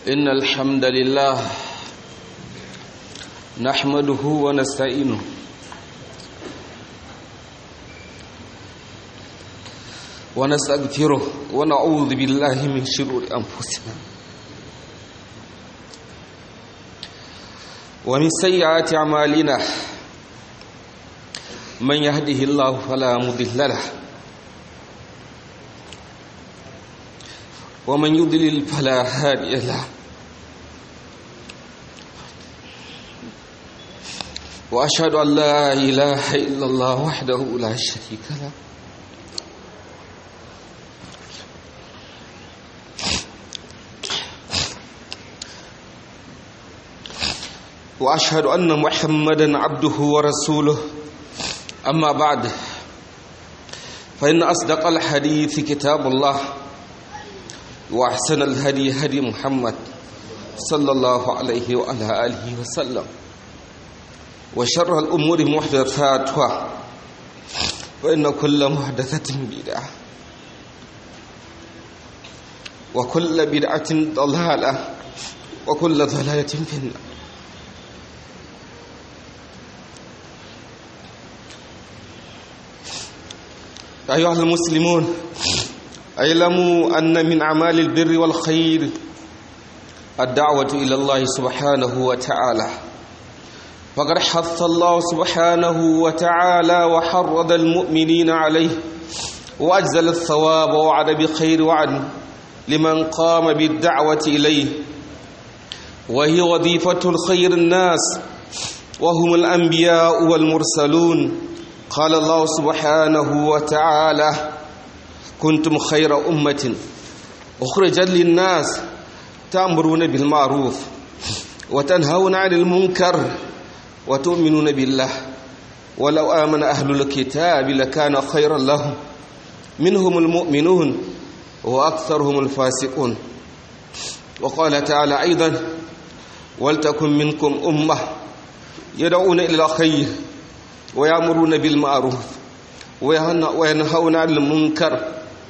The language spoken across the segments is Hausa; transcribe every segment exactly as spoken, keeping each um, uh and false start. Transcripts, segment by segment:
إن الحمد لله نحمده ونستعينه ونستغفره ونعوذ بالله من شرور أنفسنا ومن سيئات أعمالنا من يهده الله فلا مضل له ومن يضلل فلا هادي له وأشهد أن لا إله إلا الله وحده لا شريك له وأشهد أن محمدا عبده ورسوله أما بعد فإن أصدق الحديث كتاب الله وأحسن الهدي هدي محمد صلى الله عليه وعلى آله وسلم وشر الأمور محدثاتها وإن كل محدثة بدعة وكل بدعة ضلالة وكل ضلالة في النار. أيها المسلمون، اعلموا أن من أعمال البر والخير الدعوة إلى الله سبحانه وتعالى، فقد حث الله سبحانه وتعالى وحرض المؤمنين عليه وأجزل الثواب ووعد بخير وعد لمن قام بالدعوة إليه، وهي وظيفة الخير الناس وهم الأنبياء والمرسلون. قال الله سبحانه وتعالى: كنتم خير أمة أخرجت للناس تأمرون بالمعروف وتنهون عن المنكر وتؤمنون بالله ولو آمن أهل الكتاب لكان خيرا لهم منهم المؤمنون وأكثرهم الفاسقون. وقال تعالى أيضا: ولتكن منكم أمة يدعون إلى الخير ويأمرون بالمعروف وينهون عن المنكر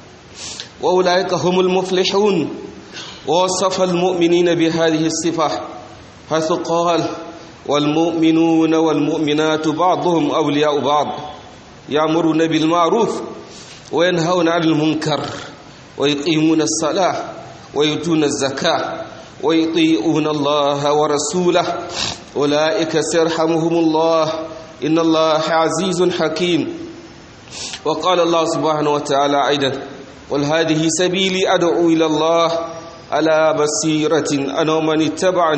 وأولئك هم المفلحون. ووصف المؤمنين بهذه الصفة حيث قال: والمؤمنون والمؤمنات بعضهم أولياء بعض يأمرون بالمعروف وينهون عن المنكر ويقيمون الصلاة ويؤتون الزكاة ويطيعون الله ورسوله أولئك سيرحمهم الله إن الله عزيز حكيم. وقال الله سبحانه وتعالى أيضا: قل هذه سبيلي أدعو إلى الله على بصيرة أنا ومن اتبعني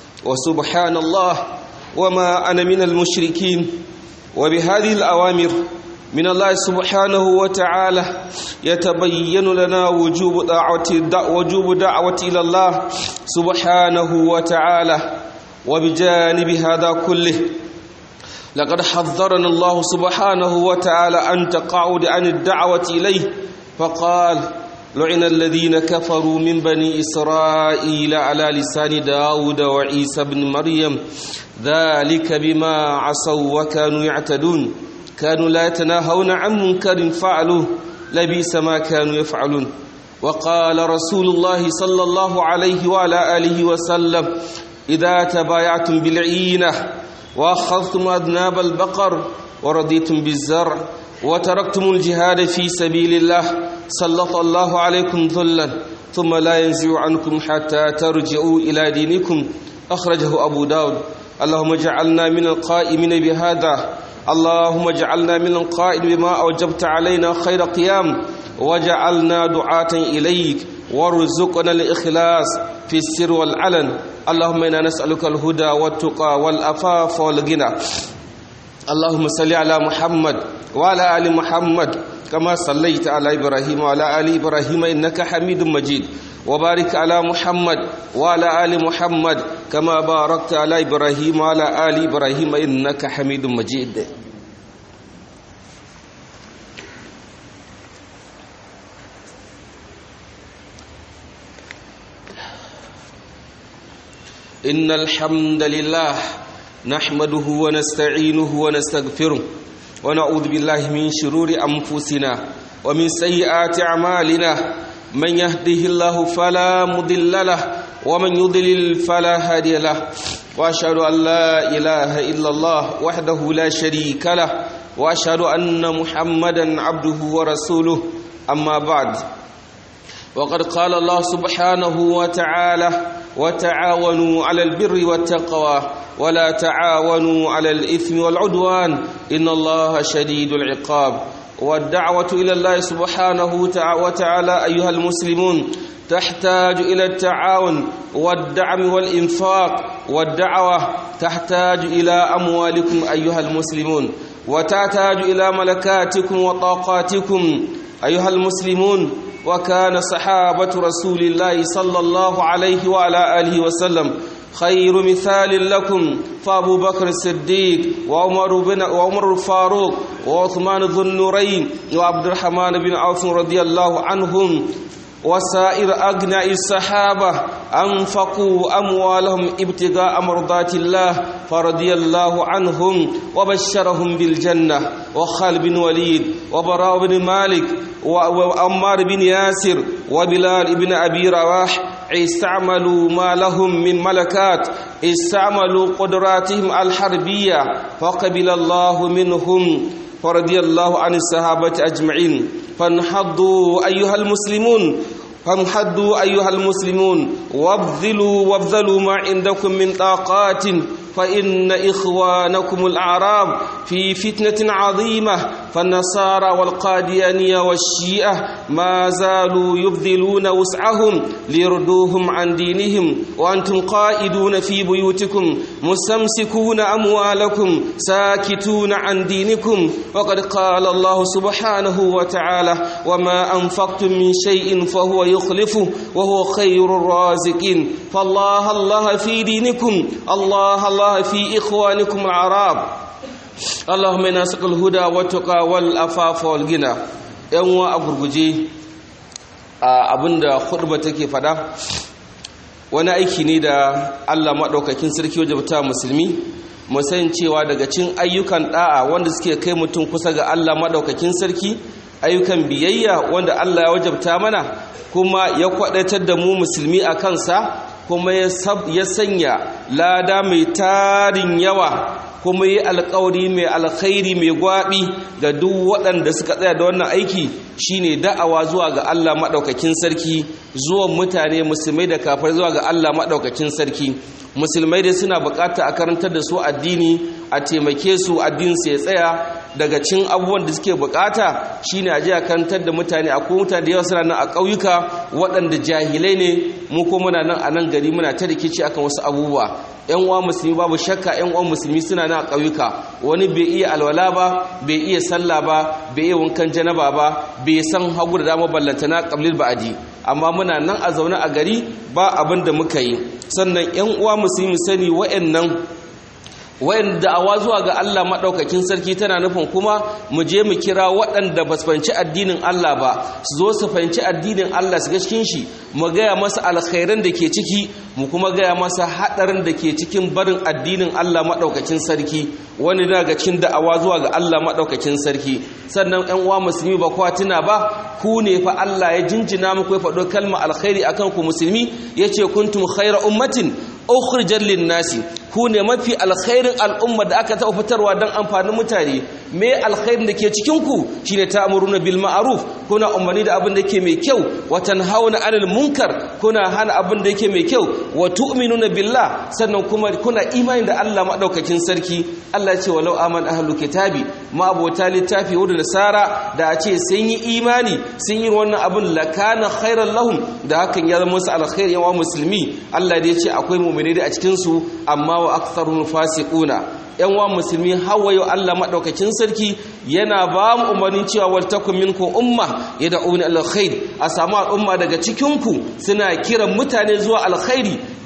وسبحان الله وما أنا من المشركين. وبهذه الأوامر من الله سبحانه وتعالى يتبين لنا وجوب دعوة وجوب دعوة إلى الله سبحانه وتعالى. وبجانب هذا كله لقد حذرنا الله سبحانه وتعالى أن تقعد عن الدعوة إليه، فقال: لعن الذين كفروا من بني إسرائيل على لسان داود وعيسى بن مريم ذلك بما عصوا وكانوا يعتدون كانوا لا يتناهون عن منكر فعلوه لبئس ما كانوا يفعلون. وقال رسول الله صلى الله عليه وعلى آله وسلم: إذا تبايعتم بالعينة وأخذتم أذناب البقر ورضيتم بالزرع وتركتم الجهاد في سبيل الله سلط الله عليكم ذلا ثم لا ينزع عنكم حتى ترجعوا إلى دينكم. أخرجه أبو داود. اللهم اجعلنا من القائمين بهذا، اللهم اجعلنا من القائل بما أوجبت علينا خير قيام، وجعلنا دعاة إليك، وارزقنا الإخلاص في السر والعلن. اللهم إنا نسألك الهدى والتقى والأفاف والغنى. اللهم صل على محمد وعلى آل محمد كما صليت على إبراهيم وعلى آل إبراهيم إنك حميد مجيد، وبارك على محمد وعلى آل محمد كما باركت على إبراهيم وعلى آل إبراهيم إنك حميد مجيد. إن الحمد لله نحمده ونستعينه ونستغفره ونعوذ بالله من شرور أنفسنا ومن سيئات أعمالنا، من يهده الله فلا مضل له ومن يضلل فلا هادي له وأشهد أن لا إله إلا الله وحده لا شريك له وأشهد أن محمدا عبده ورسوله أما بعد وقد قال الله سبحانه وتعالى وتعاونوا على البر والتقوى ولا تعاونوا على الإثم والعدوان إن الله شديد العقاب. والدعوة إلى الله سبحانه وتعالى أيها المسلمون تحتاج إلى التعاون والدعم والإنفاق، والدعوة تحتاج إلى أموالكم أيها المسلمون، وتحتاج إلى ملكاتكم وطاقاتكم أيها المسلمون. وكان صحابة رسول الله صلى الله عليه وعلى آله وسلم خير مثال لكم فأبو بكر الصديق وعمر بن وعمر الفاروق وعثمان ذو النورين وعبد الرحمن بن عوف رضي الله عنهم وسائر أغنياء الصحابة أنفقوا أموالهم ابتغاء مرضات الله فرضي الله عنهم وبشرهم بالجنة. وخالد بن وليد وبراء بن مالك وعمار بن ياسر وبلال بن أبي رواح استعملوا ما لهم من ملكات، استعملوا قدراتهم الحربية فقبل الله منهم فرضي الله عن الصحابة أجمعين. فانحضوا أيها المسلمون فانحضوا أيها المسلمون وابذلوا وابذلوا ما عندكم من طاقات، فإن إخوانكم الأعراب في فتنة عظيمة، فالنصارى والقاديانية والشيعة ما زالوا يبذلون وسعهم ليردوهم عن دينهم، وأنتم قائدون في بيوتكم مستمسكون أموالكم ساكتون عن دينكم. وقد قال الله سبحانه وتعالى وما أنفقتم من شيء فهو يخلفه وهو خير الرازقين. فالله الله في دينكم، الله الله في إخوانكم العرب. اللهم إنا نسألك الهدى والتقى والعفاف والغنى. yan wa a gurguje abinda khutba take fada wani aiki ne da Allah madaukakin sarki wajabta musulmi mu san cewa daga cikin ayyukan da'a wanda suke kai mutum kusa ga Allah madaukakin sarki ayyukan biyayya wanda Allah ya wajabta mana kuma ya kwadatar da mu musulmi a kansa, kuma ya sanya lada mai tarin yawa, kuma yi alƙawari mai alkhairi mai gwaɓi ga duk waɗanda suka tsaya da wannan aiki shine da'awa zuwa ga Allah maɗaukakin sarki, zuwan mutane musulmai da kafir zuwa ga Allah maɗaukakin sarki. Musulmai dai suna buƙata a karantar da su addini, a taimake su addinin su ya tsaya. Daga cin abubuwan da suke buƙata shine a je a karantar da mutane. Akwai mutane da yawa suna nan a ƙauyuka waɗanda jahilai ne, mu ko muna nan a nan gari muna ta rikici akan wasu abubuwa. yan uwa musulmi babu shakka yan uwan musulmi suna nan a ƙauyuka, wani bai iya alwala ba, bai iya sallah ba, bai iya wankan janaba ba, bai san hagu da dama ballantana qablil ba'di, amma muna nan a zaune a gari ba abin da muka yi. Sannan yan uwa musulmi sani wa'annan wayan da'awa zuwa ga Allah madaukakin sarki tana nufin kuma mu je mu kira waɗanda ba su fahimci addinin Allah ba su zo su fahimci addinin Allah su ga cikin shi, mu gaya masa alkhairan da ke ciki, mu kuma gaya masa hadarin da ke cikin barin addinin Allah madaukakin sarki. Wani daga cikin da'awa zuwa ga Allah madaukakin sarki. Sannan ƴan uwa musulmi ba kwa tuna ba, ku ne fa Allah ya jinjina muku ya faɗo kalma alkhairi akan ku musulmi, yace kuntum khayra ummatin ukhrijat lin-nasi, ku ne mafi alkhairin al'umma da aka taɓa fitarwa don amfanin mutane. Me alkhairin da ke cikin ku shine ta'muruna bil ma'ruf, kuna umarni da abin da yake mai kyau, wa tanhauna 'anil munkar, kuna hana abin da yake mai kyau, wa tu'minuna billah, sannan kuma kuna imani da Allah madaukakin sarki. Allah ya ce walau aman ahlul kitabi, ma abota littafi wa nasara, da a ce sun yi imani sun yi wannan abin lakana khairan lahum, da hakan ya zama musu alkhairi wa musulmi. Allah da ya ce akwai mu'mini da a cikin su, amma wa aktharuhum fasiquna. yan wa musulmi hawayo Allah madaukakin sarki yana ba mu umarnin cewa wal takum minkum umma yad'una ila khair, a samu al'umma daga cikin ku suna kiran mutane zuwa alkhairi.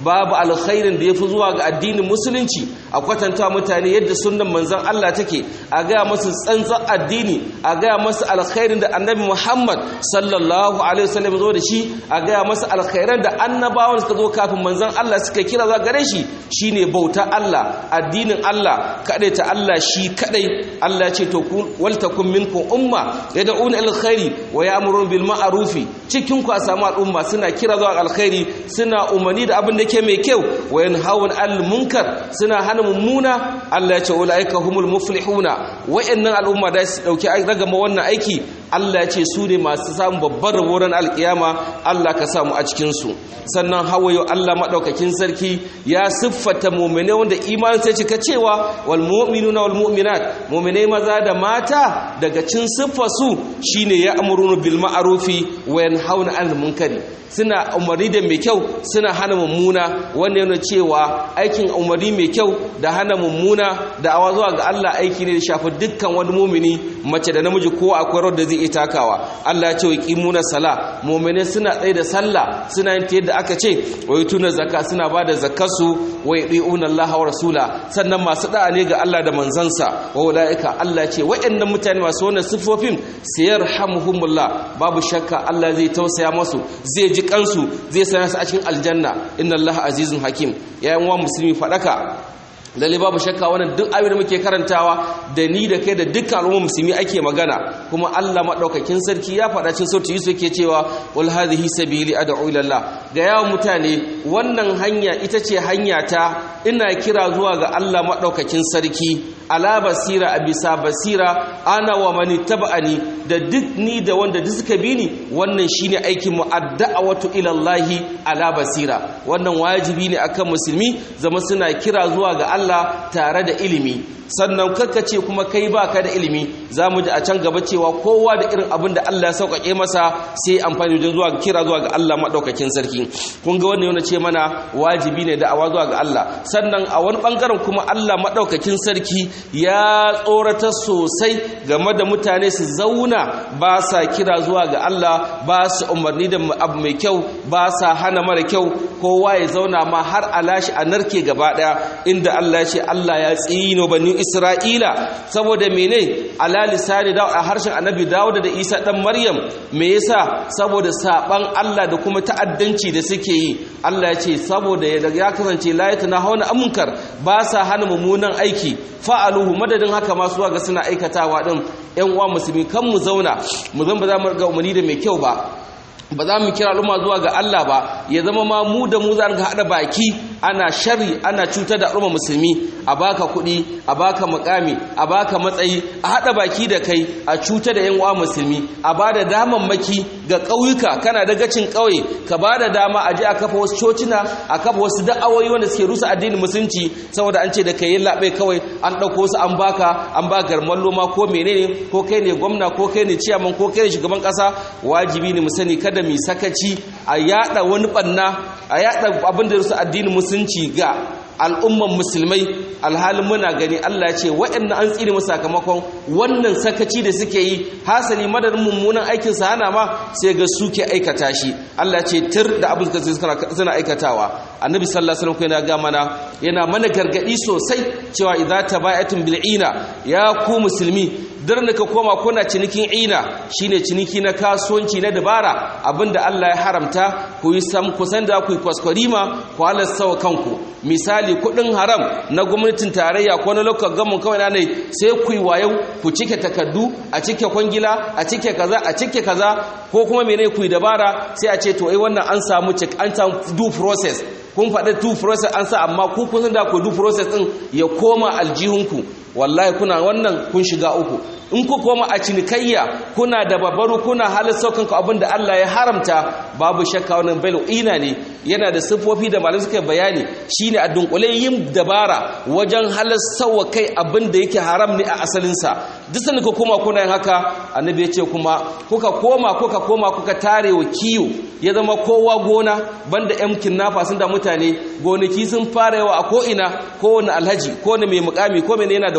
babu alkhairin da yafi zuwa ga addinin musulunci a kwatanta mutane yadda sunnan manzon Allah take a ga masu tsantsan addini a ga masu alkhairin da annabi Muhammad sallallahu alaihi wasallam zo da shi a ga masu alkhairan da annabawan suka zo kafin manzon Allah suka kira zuwa gare shi shine bauta Allah addinin Allah kadai ta Allah shi kadai Allah ya ce to wal takum minkum umma yad'una ila alkhairi wa ya'muruna bil ma'rufi cikin ku a samu al'umma suna kira zuwa alkhairi suna umarni da abin da yake mai kyau wa yanhauna 'anil munkar suna hana mummuna Allah ya ce ulaika humul muflihuna wa'annan al'umma da su dauki ragama wannan aiki Allah ya ce su ne masu samun babbar raboran alkiyama Allah ka samu a cikin su sannan hawayo Allah madaukakin sarki ya siffata mu'mine wanda imanin sai cika cewa wal mu'minuna wal mu'minat mu'mine maza da mata daga cin siffarsu shine ya amuruna bil ma'rufi wa yanhauna 'anil munkari suna umarni da mai kyau suna hana mummuna wanda yana cewa aikin umarni mai kyau da hana mummuna da awa zuwa ga Allah aiki ne da shafi dukkan wani mumini mace da namiji ko akwai rawar da zai itakawa Allah ya ce wa qimuna sala mu'mini suna tsaye da sallah suna yin yadda aka ce wa yutuna zakka suna bada zakkarsu wa yu'una Allah wa rasula sannan masu da'a ne ga Allah da manzansa wa ulaika Allah ce waɗannan mutane masu wannan sifofin sayarhamuhumullah babu shakka Allah zai tausaya musu zai ji kansu zai sanya su a cikin aljanna inna Allah azizun hakim yayin wa musulmi fadaka lalle babu shakka wannan duk abin da muke karantawa da ni da kai da dukkan al'ummar musulmi ake magana kuma Allah madaukakin sarki ya faɗa cikin suratul Yusuf yake cewa wal hadhihi sabili ad'u ila Allah ga yawan mutane wannan hanya ita ce hanya ta ina kira zuwa ga Allah madaukakin sarki ala basira abisa basira ana wa man tabani da duk ni da wanda duk suka bi ni wannan shine aikin mu ad'awatu ila Allah ala basira wannan wajibi ne akan musulmi zama suna kira zuwa ga Allah tare da ilimi sannan ce kuma kai baka da ilimi zamu ji a can gaba cewa kowa da irin abin da Allah ya sauƙaƙe masa sai amfani da zuwa kira zuwa ga Allah madaukakin sarki kun ga wannan yana ce mana wajibi ne da'awa zuwa ga Allah sannan a wani bangaren kuma Allah madaukakin sarki ya tsorata sosai game da mutane su zauna ba sa kira zuwa ga Allah ba su umarni da abu mai kyau ba sa hana mara kyau kowa ya zauna ma har alashi a narke gaba daya inda Allah ya ce Allah ya tsino bani Isra'ila saboda mene ala lisani da a harshen annabi Dawud da Isa dan Maryam me yasa saboda saban Allah da kuma ta'addanci da suke yi Allah ya ce saboda ya kasance la yatanahuna amunkar ba sa hana mummunan aiki fa'aluhu madadin haka ma suwa ga suna aikatawa din ƴan uwa musulmi kan mu zauna mu zan ba za mu ga umarni da mai kyau ba ba za mu kira al'umma zuwa ga Allah ba ya zama ma mu da mu za mu haɗa baki ana shari ana cutar da al'umma musulmi a baka kuɗi a baka mukami a baka matsayi a haɗa baki da kai a cutar da yan uwa musulmi a bada damammaki ga ƙauyuka kana da gacin ƙauye ka bada dama a je a kafa wasu cocina a kafa wasu da'awoyi wanda suke rusa addinin musulunci saboda an ce da kai yin laɓe kawai an ɗauko su an baka an ba garman loma ko menene ko kai ne gwamna ko kai ne ciyaman ko kai ne shugaban ƙasa wajibi ne mu sani kada mi sakaci a yada wani banna a yada abin da rusa addinin musulunci ga al'umman musulmai alhalin muna gani Allah ya ce waɗannan an tsire musu sakamakon wannan sakaci da suke yi hasali madadin mummunan aikin sa hana ma sai ga suke aikata shi Allah ya ce tir da abin da suna aikatawa annabi sallallahu alaihi wasallam yana ga mana yana mana gargadi sosai cewa idza tabayatum bil ina ya ku musulmi darna ka koma kuna cinikin ina shine ciniki na kasuwanci na dabara abinda Allah ya haramta ku yi sam kusan da ku yi kwaskwarima ku halasta wa kanku misali kudin haram na gwamnatin tarayya ko na lokacin gamin kawai na ne sai ku yi wayau ku cike takardu a cike kwangila a cike kaza a cike kaza ko kuma menene ku yi dabara sai a ce to ai wannan an samu check an samu due process kun faɗi due process an sa amma ku kun san da ku due process din ya koma aljihunku wallahi kuna wannan kun shiga uku in ku koma a cinikayya kuna da babaru kuna halin saukan ku abinda Allah ya haramta babu shakka wannan bailu ina ne yana da sifofi da malamai suka bayani shine a dunkule yin dabara wajen halin sauwa kai abinda yake haram ne a asalin sa duk sanin ku koma kuna yin haka annabi ya ce kuma kuka koma kuka koma kuka tarewa kiyo ya zama kowa gona banda yan kinnafa sun da mutane gonaki sun fara yawa a ko ina ko wani alhaji ko wani mai mukami ko mai yana da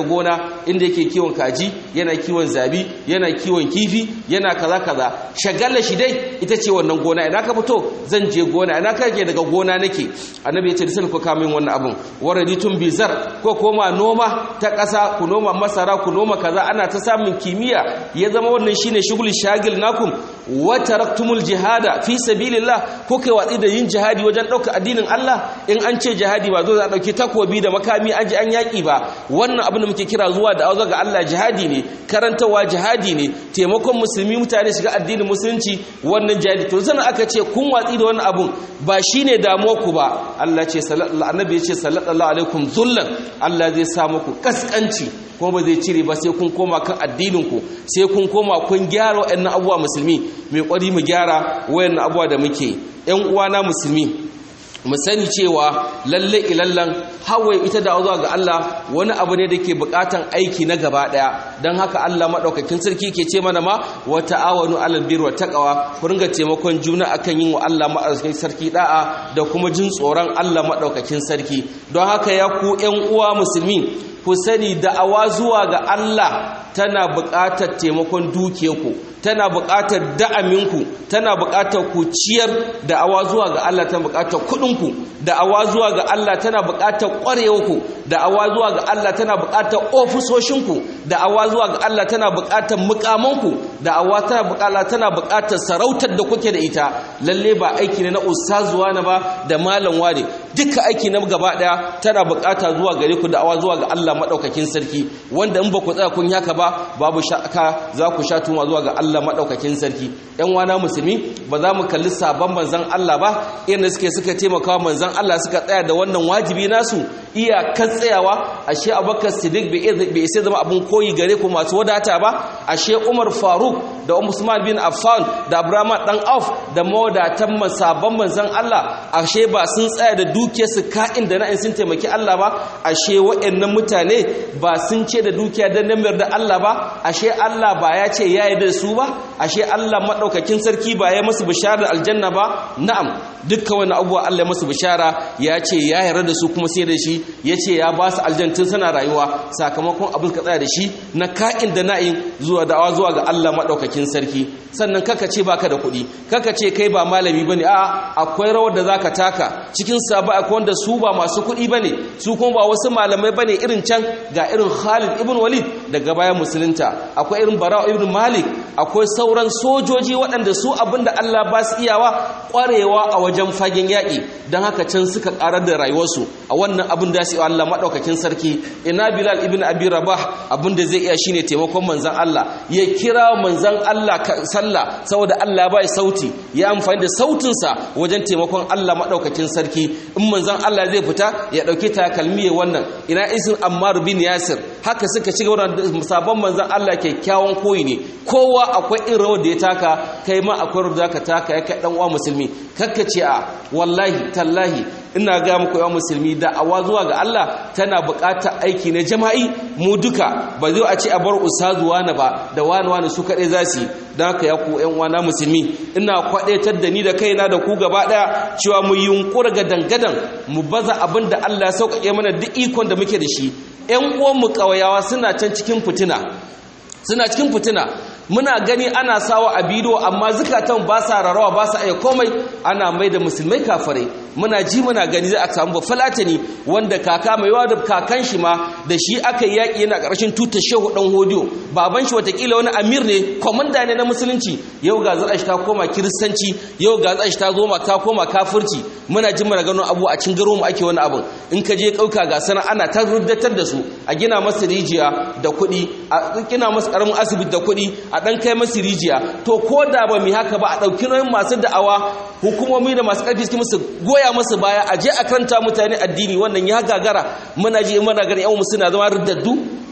da gona inda yake kiwon kaji yana kiwon zabi yana kiwon kifi yana kaza kaza shagalla shi dai ita ce wannan gona ina ka fito zan je gona ina ka ke daga gona nake annabi ya ce da ku kama min wannan abun waraditun bizar ko koma noma ta ƙasa ku noma masara ku noma kaza ana ta samun kimiyya ya zama wannan shine shugul shagil nakum wa taraktumul jihada fi sabilillah ko kai watsi da yin jihadi wajen dauka addinin Allah in an ce jihadi ba zo za a dauki takobi da makami an ji an yaki ba wannan abin da muke kira zuwa da auza ga Allah jihadi ne karantawa jihadi ne taimakon musulmi mutane shiga addinin musulunci wannan jihadi to zan aka ce kun watsi da wannan abun ba shine damuwar ku ba Allah ce sallallahu annabi ya ce sallallahu alaikum zullan Allah zai sa muku kaskanci kuma ba zai cire ba sai kun koma kan addininku sai kun koma kun gyara waɗannan abubuwa musulmi mai kwari mu gyara waɗannan abubuwa da muke ƴan uwana musulmi mu sani cewa lalle ilallan hawaye ita da zuwa ga Allah wani abu ne da ke bukatan aiki na gaba daya don haka Allah madaukakin sarki ke ce mana ma wa ta'awanu alal birri wat taqwa ku ringa taimakon juna akan yin wa Allah madaukakin sarki da'a da kuma jin tsoron Allah madaukakin sarki don haka ya ku ƴan uwa musulmi ku sani da'awa zuwa ga Allah tana buƙatar taimakon dukiyarku tana buƙatar da'aminku tana buƙatar ku ciyar da'awa zuwa ga Allah tana buƙatar kuɗinku da'awa zuwa ga Allah tana buƙatar ƙwarewarku da'awa zuwa ga Allah tana buƙatar ofisoshinku da'awa zuwa ga Allah tana buƙatar mukamanku da'awa tana buƙatar tana buƙatar sarautar da kuke da ita lalle ba aiki ne na ustazuwa na ba da malam wani duka aiki na gaba daya tana buƙata zuwa gare ku da'awa zuwa ga Allah madaukakin sarki wanda in ba ku tsaya kun yaka ba babu shaka za ku sha tuma zuwa ga Allah madaukakin sarki ƴan wana musulmi ba za mu kalli sabon manzon Allah ba irin suke suka taimaka manzon Allah suka tsaya da wannan wajibi nasu iya kan tsayawa ashe Abubakar Siddiq bai sai zama abun koyi gare ku masu wadata ba ashe Umar Faruk da Usman bin Affan da Abraham dan Auf da mawadatan sabon manzon Allah ashe ba sun tsaya da dukiyarsu ka'in da na'in sun taimaki Allah ba ashe waɗannan mutane ba sun ce da dukiya dan namar da Allah ba ashe Allah ba ya ce ya yarda da su ba ashe Allah madaukakin sarki ba ya musu bishara aljanna ba na'am dukkan wani abuwa Allah ya musu bishara ya ce ya yarda da su kuma sai da shi ya ce ya ba su aljantin suna rayuwa sakamakon abin ka tsaya da shi na ka'in da na'in zuwa da'awa zuwa ga Allah madaukakin sarki sannan kaka ce baka da kuɗi kaka ce kai ba malami bane a akwai rawar da zaka taka cikin saba akwai wanda su ba masu kuɗi bane su kuma ba wasu malamai bane irin can ga irin Khalid ibn Walid daga bayan musulunta akwai irin Bara ibn Malik akwai sauran sojoji waɗanda su abinda Allah ba su iyawa ƙwarewa a wajen fagen yaƙi don haka can suka ƙarar da rayuwarsu a wannan abin da su Allah maɗaukakin sarki ina Bilal ibn Abi Rabah abin da zai iya shine taimakon manzon Allah ya kira manzon Allah sallah saboda Allah bai sauti ya amfani da sautinsa wajen taimakon Allah maɗaukakin sarki in manzon Allah zai fita ya ɗauki takalmi ya wannan ina isin Ammar bin Yasir haka suka ci gaba da sabon manzon Allah kyakkyawan koyi ne kowa akwai irin rawar da ya taka kai ma akwai rawar da ka taka ya kai dan uwa musulmi kakkace a wallahi tallahi ina ga muku yawan musulmi da awa zuwa ga Allah tana buƙatar aiki na jama'i mu duka ba zai a ce a bar usazu wani ba da wani wani su kaɗai za su yi don haka ya ku ƴan uwana musulmi ina kwaɗaitar da ni da kaina da ku gaba ɗaya cewa mu yunƙura ga dangadan mu baza abin da Allah ya sauƙaƙe mana duk ikon da muke da shi ƴan uwanmu ƙawayawa suna can cikin fitina suna cikin fitina muna gani ana sawa a bidiyo amma zukatan ba sa rarawa ba sa iya komai ana mai da musulmai kafirai muna ji muna gani za a samu bafalatani wanda kaka mai yawa da kakan shi ma da shi aka yi yaƙi yana ƙarshen tutar shehu ɗan hodiyo baban shi watakila wani amir ne kwamanda ne na musulunci yau ga zaɗa shi ta koma kiristanci yau ga zaɗa shi ta zo ta koma kafirci muna ji muna ganin abu a cin garo mu ake wani abin in ka je ƙauka ga sana ana ta ruddatar da su a gina masa rijiya da kuɗi a gina masa ƙaramin asibiti da kuɗi a ɗan kai masu rijiya to ko da ba mu haka ba a ɗauki nauyin masu da'awa hukumomi da masu ƙarfi suke musu goya masu baya a je a karanta mutane addini wannan ya gagara muna je muna ganin yan suna zama riddaddu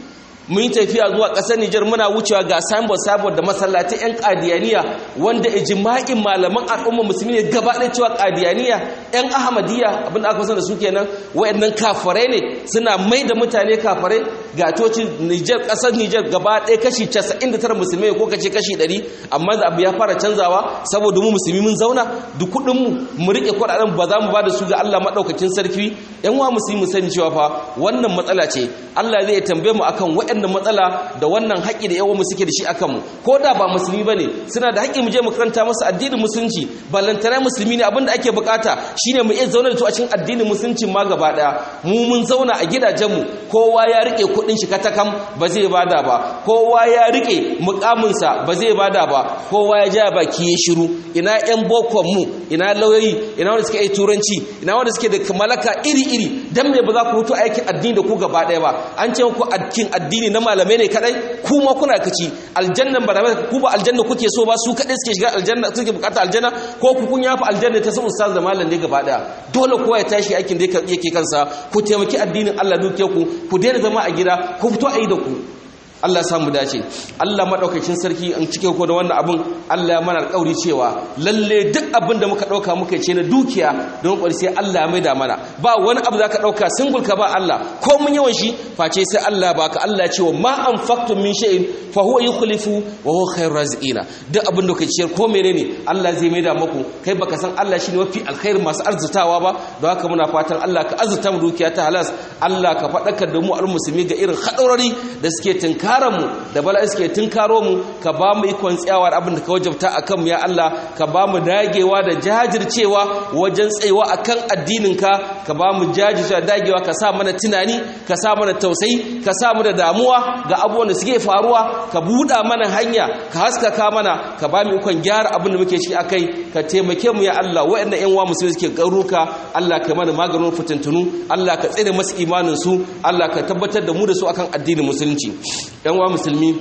mun yi tafiya zuwa ƙasar Nijar muna wucewa ga signboard signboard da masallatai ƴan Qadiyaniya wanda ijma'in malaman al'umma musulmi ne gaba ɗaya cewa Qadiyaniya ƴan Ahmadiyya abinda aka san da su kenan wayannan kafirai ne suna mai da mutane kafirai ga tocin Nijar ƙasar Nijar gaba ɗaya kashi casa'in da tara musulmai ko kace kashi ɗari amma da abu ya fara canzawa saboda mu musulmi mun zauna duk kuɗin mu mu rike kuɗaɗen ba za mu ba da su ga Allah madaukakin sarki ƴan wa musulmi sani cewa fa wannan matsala ce Allah zai tambaye mu akan waɗannan matsala da wannan haƙi da yawan mu suke da shi akan mu ko da ba musulmi bane suna da haƙi mu je mu karanta musu addinin musulunci ballantana musulmi ne abinda ake bukata shine mu iya zauna da su a cikin addinin musulunci ma gaba daya mu mun zauna a gidajen mu kowa ya rike kuɗin shi katakam ba zai bada ba kowa ya rike mukamin sa ba zai bada ba kowa ya ja baki ya shiru ina ƴan bokon mu ina lauyoyi ina wanda suke yi turanci ina wanda suke da malaka iri iri dan me ba za ku hutu aikin addini da ku gaba daya ba an ce ku aikin addini na malamai ne kadai kuma kuna kaci aljannan ba da ku ba aljanna kuke so ba su kadai suke shiga aljanna suke bukata aljanna ko ku kun yafi aljanna ta su ustaz da malam ne gaba daya dole kowa ya tashi aikin da yake kansa ku taimaki addinin Allah duke ku ku daina zama a gida ku fito ayi da ku Allah samu dace Allah madaukakin sarki an cike ko da wannan abun Allah ya mana alƙawari cewa lalle duk abin da muka dauka muka ce na dukiya don kwari sai Allah ya maida mana ba wani abu zaka dauka singul ka ba Allah ko mun yawan shi face sai Allah baka Allah ya ce wa ma anfaqtum min shay'in fa huwa yukhlifu wa huwa khairur raziqina duk abin da kace ko menene Allah zai maida muku kai baka san Allah shine mafi alkhair masu arzutawa ba don haka muna fatan Allah ka azurta mu dukiya ta halas Allah ka fadakar da mu al-muslimi ga irin hadarori da suke tinka mu da bala'i suke tunkaro mu ka ba mu ikon tsayawar abin da ka wajabta akan mu ya Allah ka ba mu dagewa da jajircewa wajen tsayawa akan addininka ka ba mu jajircewa dagewa ka sa mana tunani ka sa mana tausayi ka sa mu da damuwa ga abubuwan da suke faruwa ka buɗa mana hanya ka haskaka mana ka ba mu ikon gyara abin da muke ciki akai ka taimake mu ya Allah waɗannan ƴan uwa musulmi suke garuka Allah ka mana maganin fitintunu Allah ka tsare masu imanin su Allah ka tabbatar da mu da su akan addinin musulunci yan wa musulmi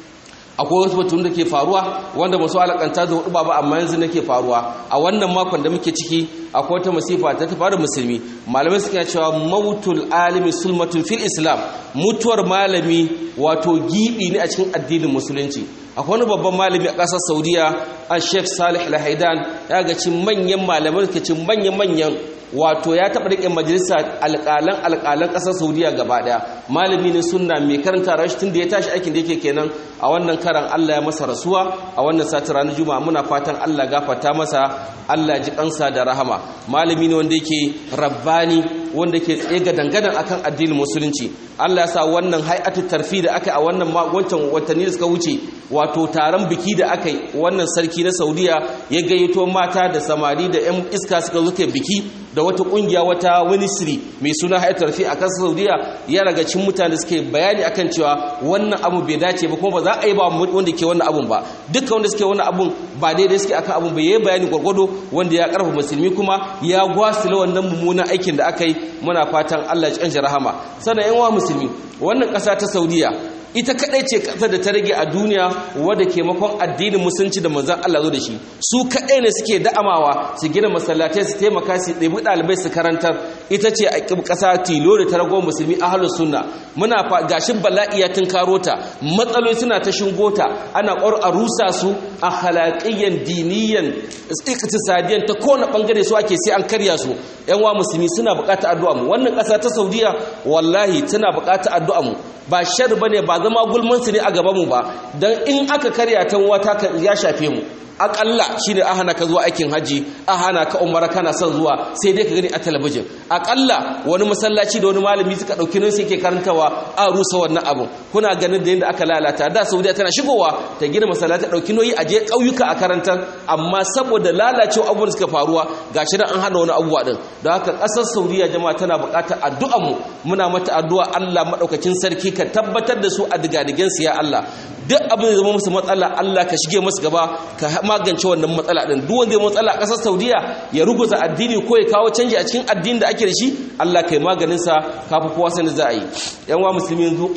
akwai wasu batun da ke faruwa wanda ba su alakanta da hudu ba amma yanzu nake faruwa a wannan makon da muke ciki akwai wata masifa ta tafi da musulmi malamai suka cewa mautul alimi sulmatun fil islam mutuwar malami wato gibi ne a cikin addinin musulunci akwai wani babban malami a ƙasar saudiya a sheikh salih al-haidan ya ga cin manyan malamai suka cin manyan manyan wato ya taɓa riƙe majalisa alƙalan alƙalan ƙasar saudiya gaba ɗaya malami ne sunna mai karanta rashi tun da ya tashi aikin da yake kenan a wannan karan allah ya masa rasuwa a wannan sati ranar juma'a muna fatan allah gafarta masa allah ji kansa da rahama malami ne wanda yake rabbani wanda ke tsaye ga dangadan akan addinin musulunci allah ya sa wannan hay'atu tarfi da aka a wannan wancan watanni da suka wuce wato taron biki da aka yi wannan sarki na saudiya ya gayyato mata da samari da yan iska suka zo biki da wata kungiya wata ministry mai suna hay'atul fi a kasar saudiya ya raga cin mutane suke bayani akan cewa wannan abu bai dace ba kuma ba za a yi ba wanda ke wannan abun ba dukkan wanda suke wannan abun ba daidai suke akan abun ba yayi bayani gwargwado wanda ya karfa musulmi kuma ya gwasila wannan mummunan aikin da aka yi muna fatan Allah ya canja rahama sannan yan wa musulmi wannan kasa ta saudiya ita kadai ce kasar da ta rage a duniya wadda ke makon addinin musulunci da manzon Allah zo da shi su kadai ne suke da'amawa su gina masallatai su taimaka su ɗebi ɗalibai su karantar ita ce a ƙasa tilo da ta rago musulmi ahlus sunna muna gashin bala'i ya tunkaro ta matsaloli suna ta shingota ana ƙwar a rusa su a halaƙiyyan diniyan iqtisadiyan ta kowane bangare su ake sai an karya su yan wa musulmi suna buƙatar addu'a mu wannan ƙasa ta Saudiya wallahi tana buƙatar addu'a mu ba shar bane ba zama gulmansu ne a gabanmu ba don in aka karya ta wata ya shafe mu akalla shine a hana ka zuwa aikin haji a hana ka umara kana son zuwa sai dai ka gani a talabijin akalla wani masallaci da wani malami suka dauki nan sai yake karantawa a rusa wannan abu kuna ganin da yanda aka lalata da Saudiya tana shigowa ta gina masallaci dauki noyi a je kauyuka a karantar amma saboda lalacewa abubuwan suka faruwa gashi nan an hana wani abubuwa din don haka kasar Saudiya jama'a tana buƙatar addu'ar mu muna mata addu'a Allah madaukakin sarki ka tabbatar da su a digadigen su ya Allah duk abin da zama musu matsala Allah ka shige musu gaba ka magance wannan matsala din duk wanda ya matsala a kasar Saudiya ya ruguza addini ko ya kawo canji a cikin addinin da ake da shi Allah kai maganin sa kafi kowa sanin za a yi yan wa musulmi yanzu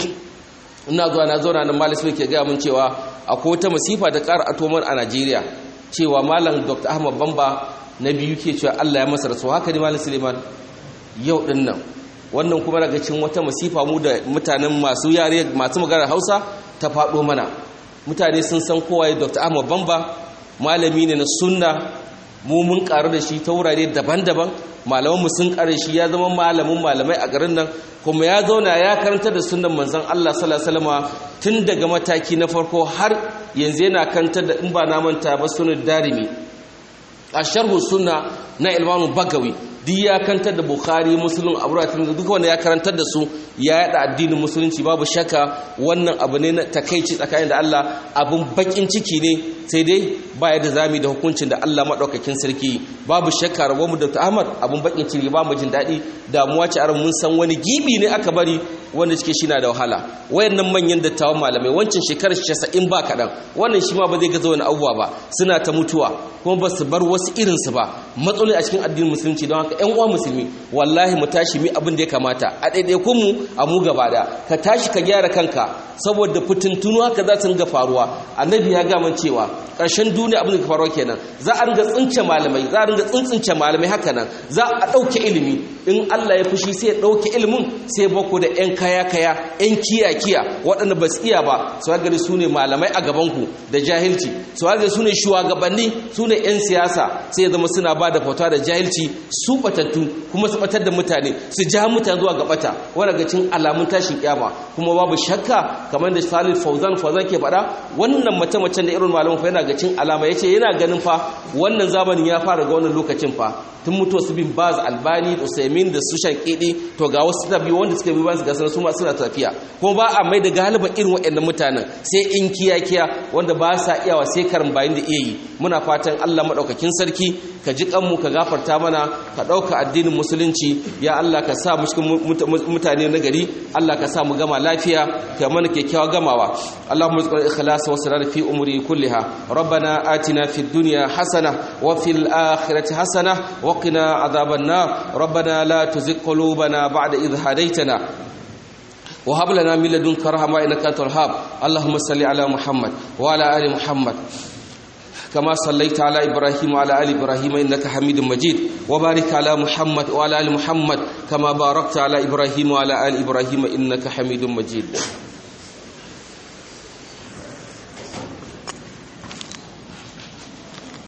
ina zuwa na zauna nan malam ke ga mun cewa akwai wata masifa da ƙara atomar a Najeriya cewa malam Dr. Ahmad Bamba na biyu ke cewa Allah ya masa rasuwa haka ne malam Suleiman yau din nan wannan kuma daga cikin wata masifa mu da mutanen masu yare masu magana Hausa ta faɗo mana. Mutane sun san kowa ya Doctor Ahmad Bamba, malami ne na sunna, mu mun karu da shi ta wurare daban-daban, malamanmu sun kare shi ya zama malamin malamai a garin nan, kuma ya zauna ya karanta da sunnan manzon Allah sallallahu alaihi wasallam tun daga mataki na farko har yanzu yana kantar da, in ba na manta ba, sunan Darimi, a sharhu sunna na Imam Bagawi, duk ya kantar da Bukhari, Muslim, Abu Dawud, duk wanda ya karantar da su ya yada addinin musulunci. Babu shakka wannan abu ne na takeici tsakanin da Allah, abun bakin ciki ne, sai dai ba yadda zamu da hukuncin da Allah madaukakin sarki. Babu shakka rabo mu da Ahmad abun bakin ciki, ba mu jin dadi, damuwa ce aran mun san wani gibi ne aka bari wanda cike shi na da wahala. Wayannan manyan dattawan malamai wancan shekarar casa'in ba kadan, wannan shi ma ba zai gaza wani abuwa ba, suna ta mutuwa kuma ba su bar wasu irinsu ba, matsaloli a cikin addinin musulunci. Don haka ƴan uwa musulmi, wallahi mu tashi mi abin da ya kamata a ɗaiɗaikun mu, a mu gaba da ka tashi ka gyara kanka, saboda fitintunu haka za su ringa faruwa. Annabi ya ga man cewa ƙarshen duniya abin da ka faruwa kenan, za a ringa tsince malamai, za a ringa tsintsince malamai, haka nan za a ɗauke ilimi. In Allah ya fushi sai ya ɗauke ilimin, sai bako da ƴan kaya kaya, ƴan kiya kiya waɗanda ba su iya ba, su gari su ne malamai a gabanku da jahilci, su gari su ne shugabanni, su ne ƴan siyasa, sai ya zama suna ba da fata da jahilci, su batattu kuma su batar da mutane, su ja mutane zuwa ga bata, wanda ga cin alamun tashin kiyama. Kuma babu shakka kamar da Salih Fauzan Fauzan ke faɗa, wannan mace-macen da irin malamin fa yana ga cin alama, yace yana ganin fa wannan zamanin ya fara ga wannan lokacin fa, tun mutuwa su bin Baz, Albani, Usaimin da su Shankidi, to ga wasu tabi wanda suka bi ba su ga su ma suna tafiya. Kuma ba a mai da galiban irin waɗannan mutanen sai in kiya-kiya wanda ba sa iyawa sai karin bayin da iya yi. Muna fatan Allah madaukakin sarki ka ji kanmu, ka gafarta mana, ka ɗauka addinin musulunci. Ya Allah ka sa mu cikin mutane na gari, Allah ka sa mu gama lafiya, ka mana kyakkyawa gamawa. Allahumma rizqna ikhlasa wa sarar fi umuri kulliha. Rabbana atina fid dunya hasana wa fil akhirati hasana wa qina adhaban nar. Rabbana la tuzigh qulubana ba'da idh hadaytana wa hab lana min ladunka rahmatan innaka antal wahhab. Allahumma salli ala Muhammad wa ala ali Muhammad كما صليت على إبراهيم وعلى آل إبراهيم إنك حميد مجيد وبارك على محمد وعلى آل محمد كما باركت على إبراهيم وعلى آل إبراهيم إنك حميد مجيد.